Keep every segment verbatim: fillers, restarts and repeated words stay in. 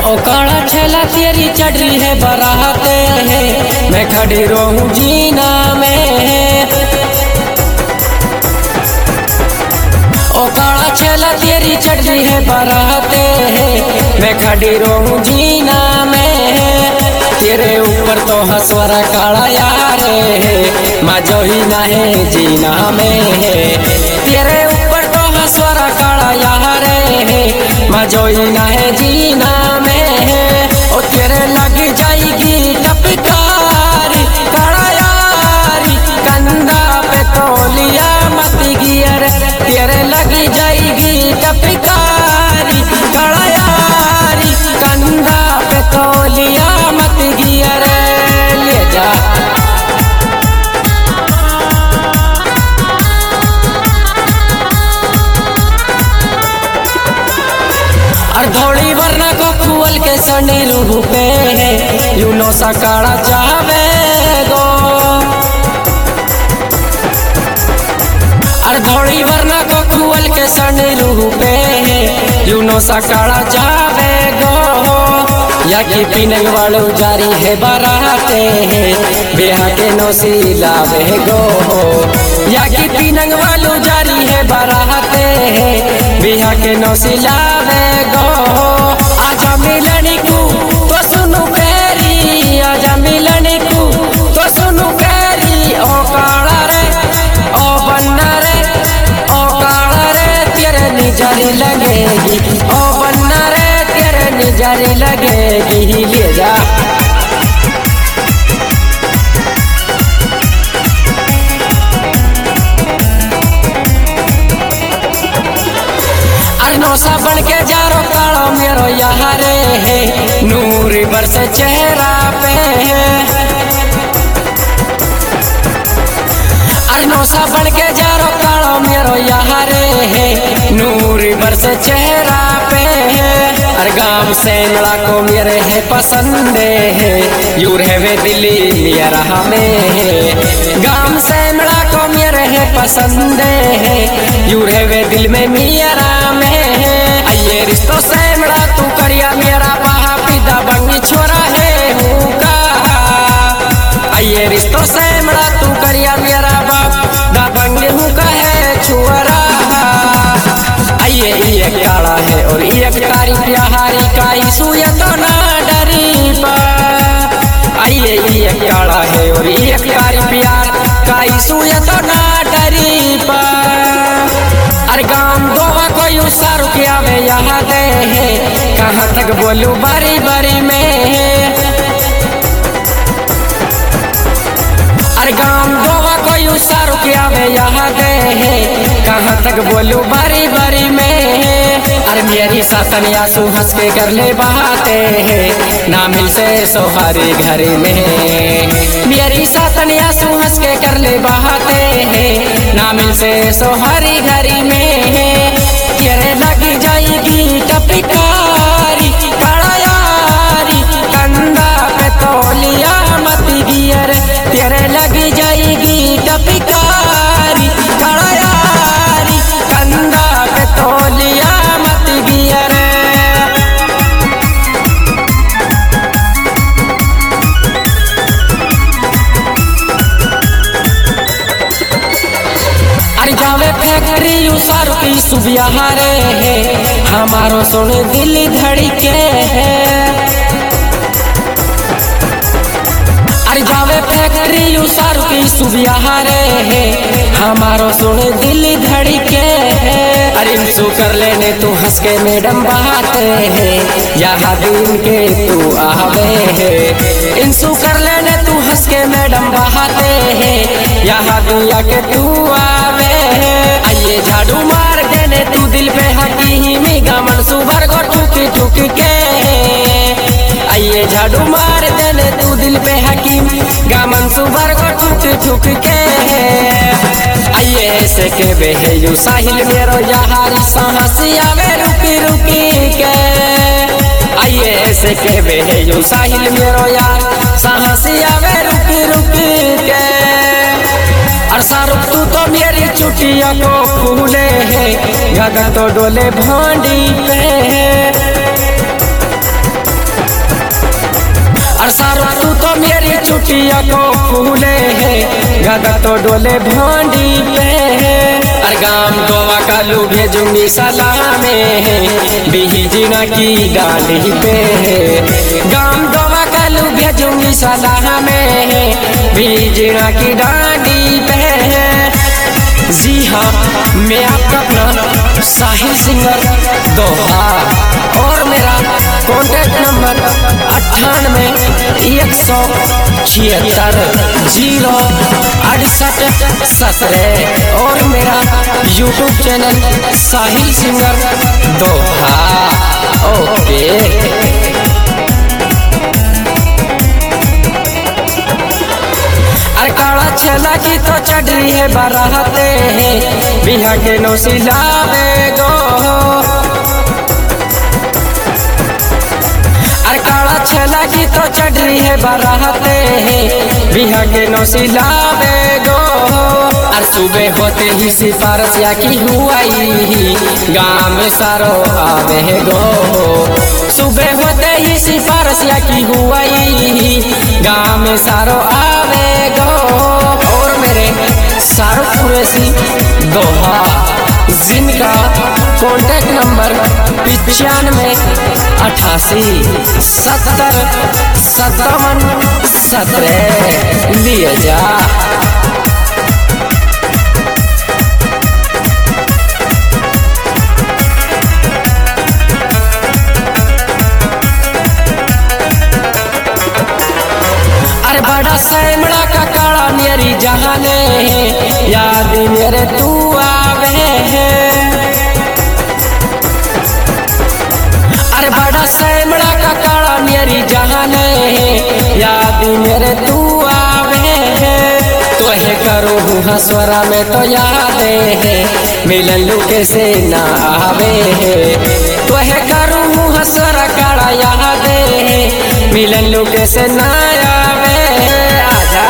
ओ काला छेला तेरी चढ़ रही है बराते है, मैं खड़ी रहूं जीना में। ओ काला छेला तेरी चढ़ रही है बराते है, मैं खड़ी रहूं जीना में। तेरे ऊपर तो हंसवरा काला यार है, मजो ही ना है जीना में। तेरे ऊपर तो हंसवरा काला यार है, मजो ही ना है जीना में। ओ तेरे लग जाएगी टपकारी काला यारी, कंधा पे तौलिया मत गियर। तेरे लग जाएगी टपकारी काला यारी, कंधा पे तौलिया मत गियर। ले जा धौड़ी वरना को खुअल के सनी रूह पे है, यूनो सा काड़ा जावे गो। और धौड़ी वरना को खुअल के सनी रूह पे है, यूनो सा काड़ा जावे गो। या की पीने वालों जारी है बराते है, बेहा के नौसी लावे गो। या की पीने वालों जारी है बराते है, बेहा के नौसी लावे गो। आजा मिलनी को तो सुनु प्यारी, आजा मिलनी को तो सुनु प्यारी। ओ काला रे ओ बन्ना रे ओ काला रे, तेरे निजारी लगेगी। ओ बन्ना रे तेरे निजारी लगेगी। ले जा नौसा बन के जारो कालो मेरो यारे है, नूर बरस चेहरा पे है। अरे नौसा बन के जारो कालो मेरो यारे है, नूर बरस चेहरा पे है। अरे गाँव से मिला को मेरे है पसंद है, यूर है वे दिल्ली मेरा में है। गाँव से मिला को मेरे है पसंद है, यूर है वे दिल में मेरा में। आइए रिश्तों से मिला तू करिया मेरा बाहा पिता बंगी छोरा है हूँ का। आइए रिश्तों से मिला तू करिया मेरा बाप दा बंगी हूँ का है छोरा। आइए ये काला है और ये कारी प्यारी का सूय तो ना डरी पा। आइए ये काला है और ये कारी प्यार का सूय तो ना डरी पा। अरे गाँव गोवा को यू सारू किया वे यहाँ दे है, कहाँ तक बोलूं बारी बारी में। अरे गाँव गोवा को यू सारू किया वे यहाँ दे है, कहाँ तक बोलूं बारी बारी में। अरे मेरी सासन आंसू हंस के कर ले बहाते है, ना मिल से सोहारी घर में। मेरी सासन आंसू हंस के कर ले बहाते है, ना मिल से सोहारी घर में। तेरे लग जाएगी टपकारी काला यारी, कंधा पे तौलिया मत गियर। तेरे लग जाएगी टपकारी काला यारी, कंधा पे तौलिया मत गियर। अरे जावे फैक्ट्री सारू की सुबिहारे है, हमारो सुन दिल धड़के है। अरे जावे फैक्ट्री सारू की सुबिहारे है, हमारो सुन दिल धड़के है। अरे इंसू कर लेने तू हंस के मैडम बाते है, यहाँ दिन के तू आवे है। इंसू कर लेने तू हंस के मैडम बहाते है, यहाँ दुनिया के तू आवे है। आइए झाड़ू मार देने तू दिल पे हकीमी गमन सुभर को ठुक ठुक के। आइए झाड़ू मार देने तू दिल पे हकीम गमन सुभर को ठुक ठुक के। आइए ऐसे के बेहे यू साहिल मेरो यारी, साहसिया में रुकी रुकी के। आइए ऐसे के बेहे यू साहिल मेरो यार, साहसिया में रुकी रुकी के। और शाहरुख तू तो मेरी चुटिया को फूले है, गगन तो डोले भांडी पे है। चुटिया को फूले है गदा तो डोले भांडी पे और गाम गोवा का लू भेजूंगी सलामे बिहिजना की डाली पे गाम गोवा का लू भेजूंगी सलामे बिहिजना की डाली पे। जी हाँ, मैं आपका अपना साहिल सिंगर दोहा और मेरा कॉन्टैक्ट नंबर अट्ठानवे एक सौ छिहत्तर जीरो अड़सठ सत्रह और मेरा यूट्यूब चैनल साहिल सिंगर दोहा। ओके काला छला की तो चढ़ रही है बाराते हैं बिहा के नौसिला बेगो अरे काला छला की तो चढ़ रही है बाराते हैं बिहा के नौसिला बेगो और सुबह होते ही सिफारसिया की हुआई गाँव में सारो आवे गो सुबह होते ही सिफारसिया की हुआई गाँव में सारो आवे गो और मेरे सारो कुरैशी दोहा जिनका कॉन्टैक्ट नंबर पिचानवे अठासी सत्तर सत्तावन सत्रह लिए जा। बड़ा सैमड़ा का काला मेरी जहाने याद मेरे तू आवे अरे बड़ा सैमड़ा का काला मेरी जहाने याद मेरे तू आवे तो है करो हूँ हसवरा में तो याद है मिलन लुके से ना आवे तो है करो हूँ हसवरा काला याद है मिलन लुके से ना आवे। आजा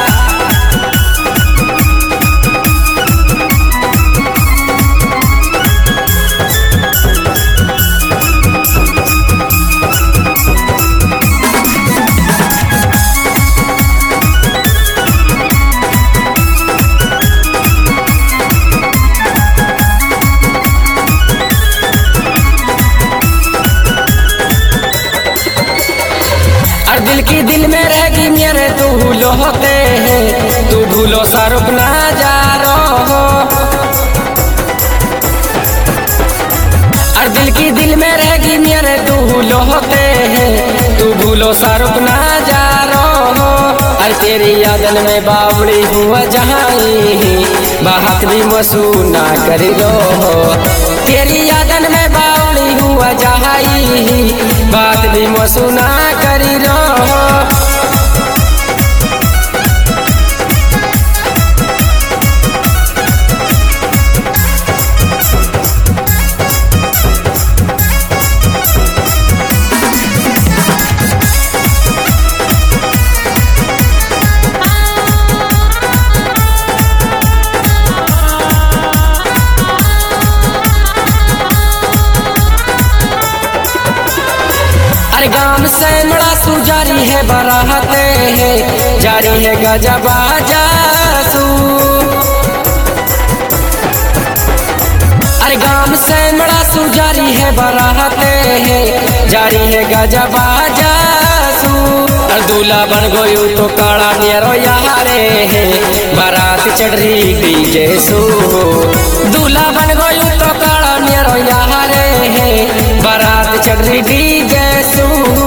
दिल की दिल में रहेगी मेरे तू भूलो होते हैं तू भूलो शाहरुख ना जा रो और दिल की दिल में रहेगी मेरे तू भूलो होते हैं तू भूलो शाहरुख ना जा रो और तेरी यादन में बावड़ी हुआ जहाई बात भी मसू ना करी लो तेरी यादन में बावड़ी हुआ जहाई बात भी मसू ना करी लो। गाम से मड़ा सू जारी है बराते है जारी है गजबा जासू अरे गाम से मड़ा सू जारी है बराते है जारी है गजबा जासू और दूल्हा बन गयो तो काला नेरो यारे है बारात चढ़ रही डीजे सू दूल्हा बन गयो तो काला नेरो यारे है बारात चढ़ रही डीजे सू।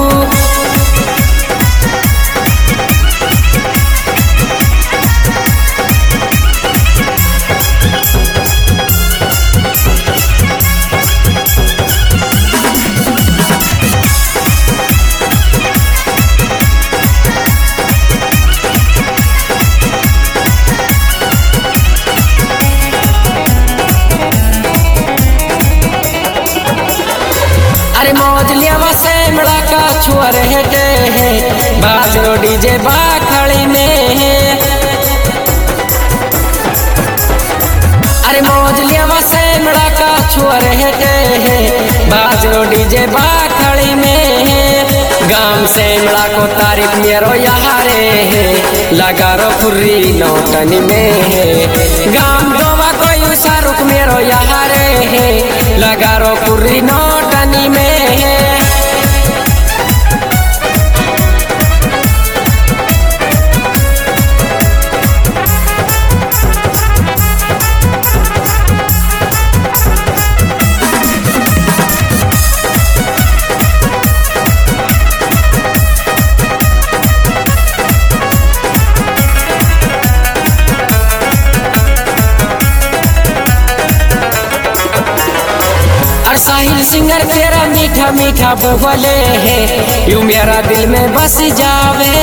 अरे मौज लिया से मड़ा का छुअर है के बाजरो डीजे बाखड़ी में अरे मौज लिया से मड़ा का छुअर है के बाजरो डीजे बाखड़ी में गाम से मला को तारीफ मेरो यारे है लगा रो फुर्री नौटनी में है गाम दोवा कोई शाहरुख मेरो यारे है लगा रो फुर्री नौटनी में है। साहिल सिंगर तेरा मीठा मीठा बोले है यू मेरा दिल में बस जावे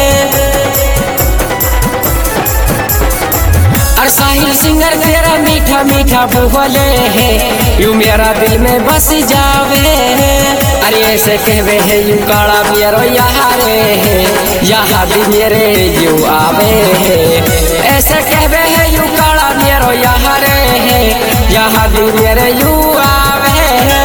और साहिल सिंगर तेरा मीठा मीठा बोले है यू मेरा दिल में बस जावे अरे ऐसे कहवे है यू काला मेरो यारे है यहाँ भी मेरे यू आवे है ऐसे कहवे है यू काला मेरो यारे है यहाँ भी मेरे यू आवे है।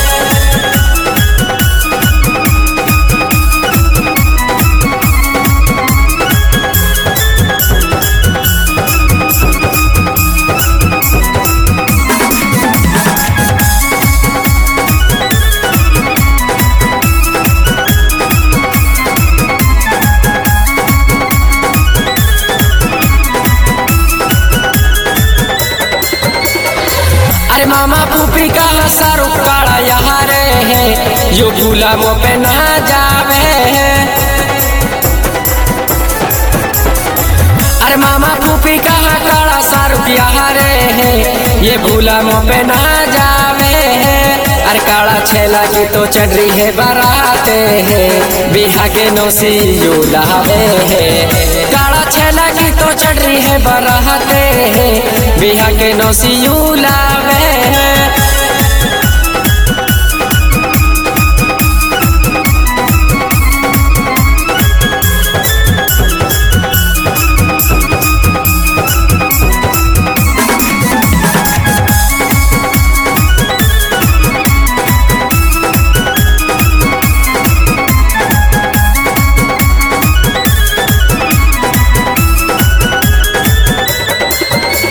मामा पुपी का शाहरुख काला यारे है जो गुलामों पे ना जावे अरे मामा पुपी का काला शाहरुख यारे है ये गुलामों पे ना जावे अरे काला छेला की तो चढ़ रही है बाराते है बिहा के नौसी यू लावे है काला छेला की तो चढ़ रही है बाराते है बिहा के नौसी यू लावे।